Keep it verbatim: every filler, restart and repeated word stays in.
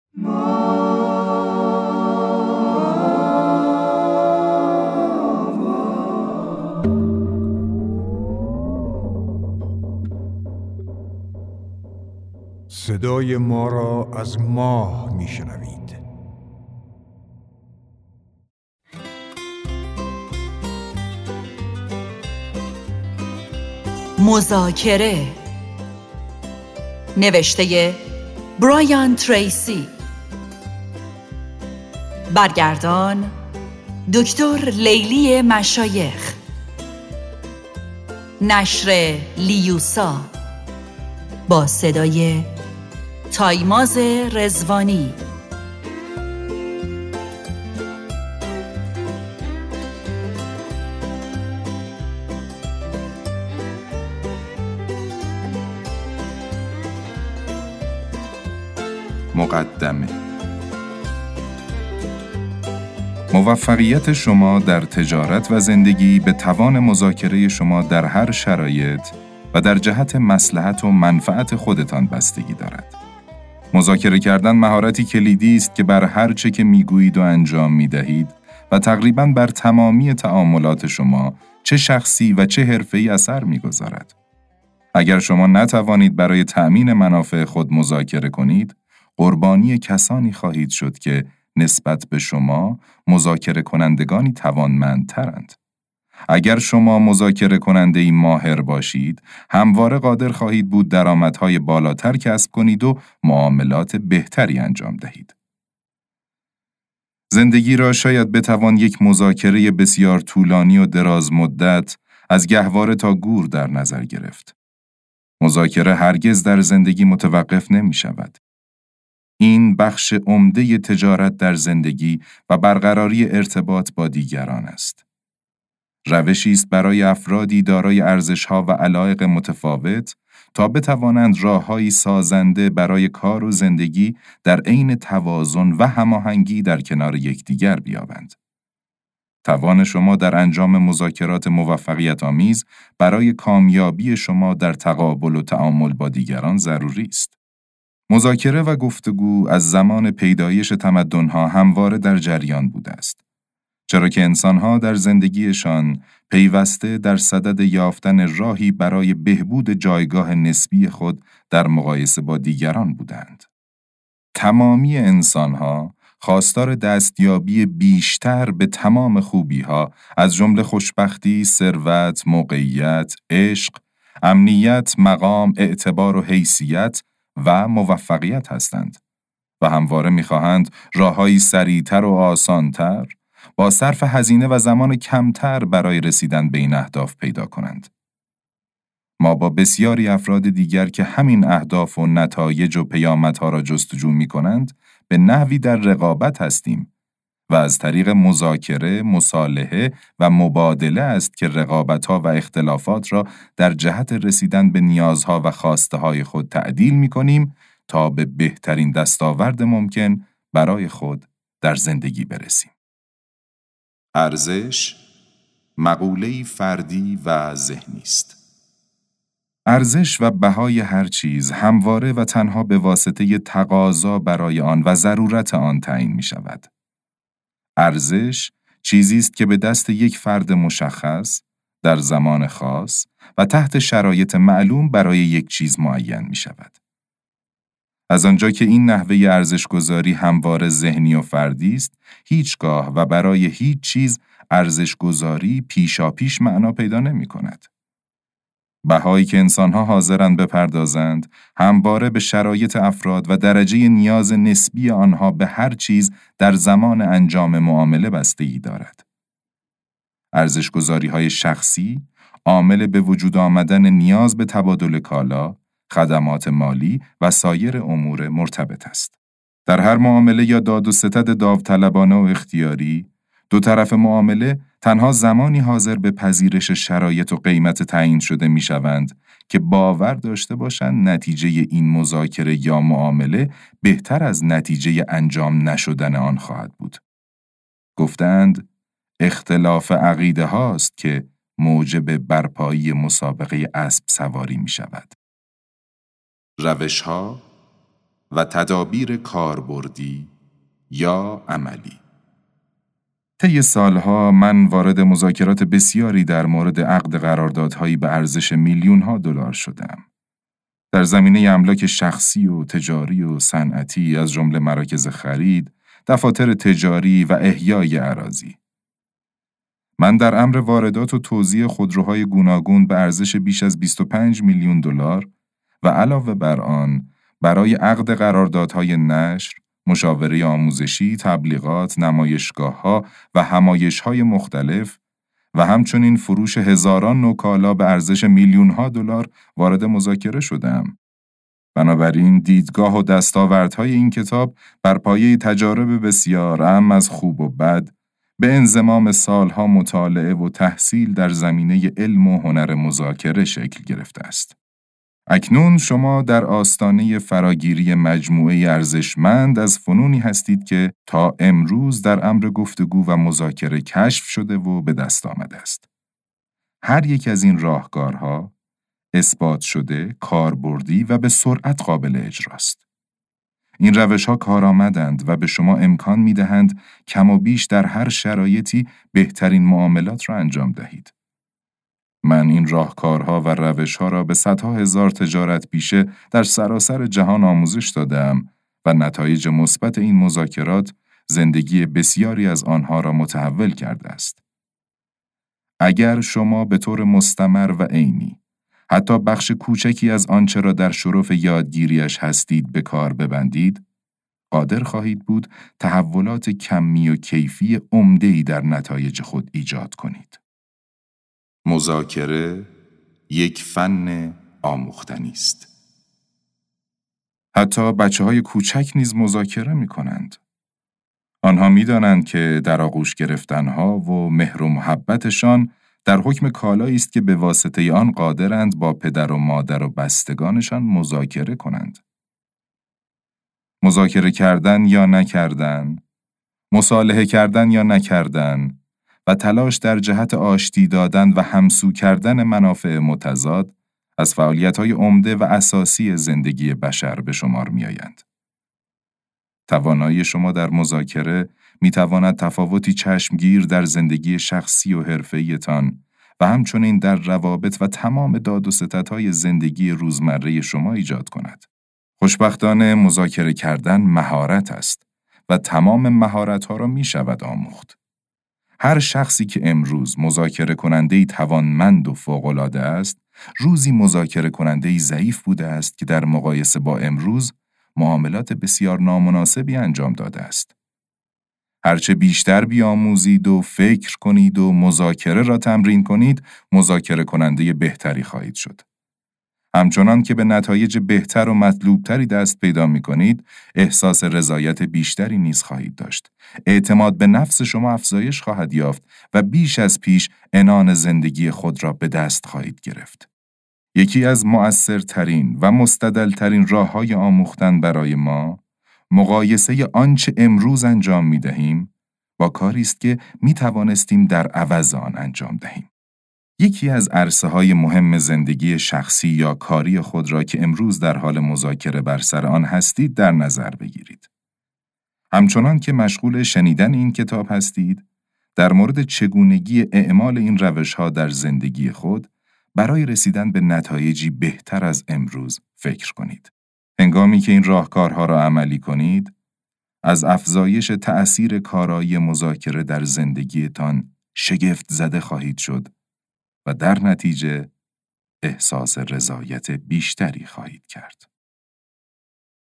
صدای ما را از ماه میشنوید. مذاکره، نوشته برایان تریسی، برگردان دکتر لیلی مشایخ، نشر لیوسا، با صدای تایماز رضوانی. مقدمه. موفقیت شما در تجارت و زندگی به توان مذاکره شما در هر شرایط و در جهت مصلحت و منفعت خودتان بستگی دارد. مذاکره کردن مهارتی کلیدی است که بر هر چه که میگویید و انجام میدهید و تقریباً بر تمامی تعاملات شما، چه شخصی و چه حرفه‌ای اثر میگذارد. اگر شما نتوانید برای تأمین منافع خود مذاکره کنید، قربانی کسانی خواهید شد که نسبت به شما مذاکره کنندگانی توانمندترند. اگر شما مذاکره کننده‌ای ماهر باشید، همواره قادر خواهید بود درآمدهای بالاتر کسب کنید و معاملات بهتری انجام دهید. زندگی را شاید بتوان یک مذاکره بسیار طولانی و دراز مدت از گهواره تا گور در نظر گرفت. مذاکره هرگز در زندگی متوقف نمی شود. این بخش عمده تجارت در زندگی و برقراری ارتباط با دیگران است. روشی است برای افرادی دارای ارزش‌ها و علایق متفاوت تا بتوانند راه‌هایی سازنده برای کار و زندگی در عین توازن و هماهنگی در کنار یکدیگر بیابند. توان شما در انجام مذاکرات موفقیت‌آمیز برای کامیابی شما در تقابل و تعامل با دیگران ضروری است. مذاکره و گفتگو از زمان پیدایش تمدن‌ها همواره در جریان بوده است. چرا که انسان‌ها در زندگیشان پیوسته در صدد یافتن راهی برای بهبود جایگاه نسبی خود در مقایسه با دیگران بودند. تمامی انسان‌ها خواستار دستیابی بیشتر به تمام خوبی‌ها از جمله خوشبختی، ثروت، موقعیت، عشق، امنیت، مقام، اعتبار و حیثیت و موفقیت هستند و همواره می‌خواهند راه‌هایی سریع‌تر و آسان‌تر با صرف هزینه و زمان کمتر برای رسیدن به این اهداف پیدا کنند. ما با بسیاری افراد دیگر که همین اهداف و نتایج و پیامدها را جستجو می‌کنند، به نحوی در رقابت هستیم و از طریق مذاکره، مصالحه و مبادله است که رقابت‌ها و اختلافات را در جهت رسیدن به نیازها و خواسته‌های خود تعدیل می‌کنیم تا به بهترین دستاورد ممکن برای خود در زندگی برسیم. ارزش، مقوله‌ای فردی و ذهنی است. ارزش و بهای هر چیز همواره و تنها به واسطه تقاضا برای آن و ضرورت آن تعیین می شود. ارزش چیزی است که به دست یک فرد مشخص، در زمان خاص و تحت شرایط معلوم برای یک چیز معین می شود. از آنجا که این نحوه ارزش‌گذاری همواره ذهنی و فردی است، هیچگاه و برای هیچ چیز ارزش‌گذاری پیشاپیش معنا پیدا نمی‌کند. بهایی که انسان‌ها حاضرند بپردازند، همواره به شرایط افراد و درجه نیاز نسبی آنها به هر چیز در زمان انجام معامله بستگی دارد. ارزش‌گذاری‌های شخصی، عامل به وجود آمدن نیاز به تبادل کالا، خدمات مالی و سایر امور مرتبط است. در هر معامله یا داد و ستد داوطلبانه و اختیاری، دو طرف معامله تنها زمانی حاضر به پذیرش شرایط و قیمت تعیین شده می شوند که باور داشته باشند نتیجه این مذاکره یا معامله بهتر از نتیجه انجام نشدن آن خواهد بود. گفتند اختلاف عقیده هاست که موجب برپایی مسابقه اسب سواری می شود. روش‌ها، و تدابیر کاربردی یا عملی. طی سالها من وارد مذاکرات بسیاری در مورد عقد قراردادهایی به ارزش میلیون‌ها دلار شدم. در زمینه املاک شخصی و تجاری و صنعتی از جمله مراکز خرید، دفاتر تجاری و احیای اراضی. من در امر واردات و توزیع خودروهای گوناگون به ارزش بیش از بیست و پنج میلیون دلار و علاوه بر آن برای عقد قراردادهای نشر، مشاوره آموزشی، تبلیغات، نمایشگاه‌ها و همایش‌های مختلف و همچنین فروش هزاران نوع کالا به ارزش میلیون‌ها دلار وارد مذاکره شدم. بنابراین دیدگاه و دستاوردهای این کتاب بر پایه تجارب بسیار اعم از خوب و بد به انضمام سالها مطالعه و تحصیل در زمینه علم و هنر مذاکره شکل گرفته است. اکنون شما در آستانه فراگیری مجموعه ارزشمند از فنونی هستید که تا امروز در امر گفتگو و مذاکره کشف شده و به دست آمده است. هر یک از این راهکارها اثبات شده، کاربردی و به سرعت قابل اجراست. این روش‌ها کارآمدند و به شما امکان می‌دهند کم و بیش در هر شرایطی بهترین معاملات را انجام دهید. من این راهکارها و روش‌ها را به صدها هزار تجارت پیشه در سراسر جهان آموزش دادم و نتایج مثبت این مذاکرات زندگی بسیاری از آنها را متحول کرده است. اگر شما به طور مستمر و عینی حتی بخش کوچکی از آنچه را در شرف یادگیریش هستید به کار ببندید، قادر خواهید بود تحولات کمی و کیفی عمده‌ای در نتایج خود ایجاد کنید. مذاکره یک فن آموختنی است. حتی بچه‌های کوچک نیز مذاکره می‌کنند. آنها می‌دانند که در آغوش گرفتن‌ها و مهر و محبتشان در حکم کالایی است که به واسطه آن قادرند با پدر و مادر و بستگانشان مذاکره کنند. مذاکره کردن یا نکردن، مصالحه کردن یا نکردن و تلاش در جهت آشتی دادن و همسو کردن منافع متضاد از فعالیت‌های عمده و اساسی زندگی بشر به شمار می‌آیند. توانایی شما در مذاکره می‌تواند تفاوتی چشمگیر در زندگی شخصی و حرفه‌ایتان و همچنین در روابط و تمام داد و ستدهای زندگی روزمره شما ایجاد کند. خوشبختانه مذاکره کردن مهارت است و تمام مهارت‌ها را می‌شود آموخت. هر شخصی که امروز مذاکره کننده‌ای توانمند و فوق‌العاده است، روزی مذاکره کننده‌ای ضعیف بوده است که در مقایسه با امروز معاملات بسیار نامناسبی انجام داده است. هرچه بیشتر بیاموزید و فکر کنید و مذاکره را تمرین کنید، مذاکره کننده بهتری خواهید شد. همچنان که به نتایج بهتر و مطلوبتری دست پیدا می کنید، احساس رضایت بیشتری نیز خواهید داشت. اعتماد به نفس شما افزایش خواهد یافت و بیش از پیش عنان زندگی خود را به دست خواهید گرفت. یکی از مؤثرترین و مستدلترین راه‌های آموختن برای ما، مقایسه آنچه امروز انجام می دهیم با کاری است که می توانستیم در عوض آن انجام دهیم. یکی از عرصه‌های مهم زندگی شخصی یا کاری خود را که امروز در حال مذاکره بر سر آن هستید در نظر بگیرید. همچنان که مشغول شنیدن این کتاب هستید، در مورد چگونگی اعمال این روش‌ها در زندگی خود برای رسیدن به نتایجی بهتر از امروز فکر کنید. هنگامی که این راهکارها را عملی کنید، از افزایش تأثیر کارایی مذاکره در زندگیتان شگفت زده خواهید شد و در نتیجه احساس رضایت بیشتری خواهید کرد.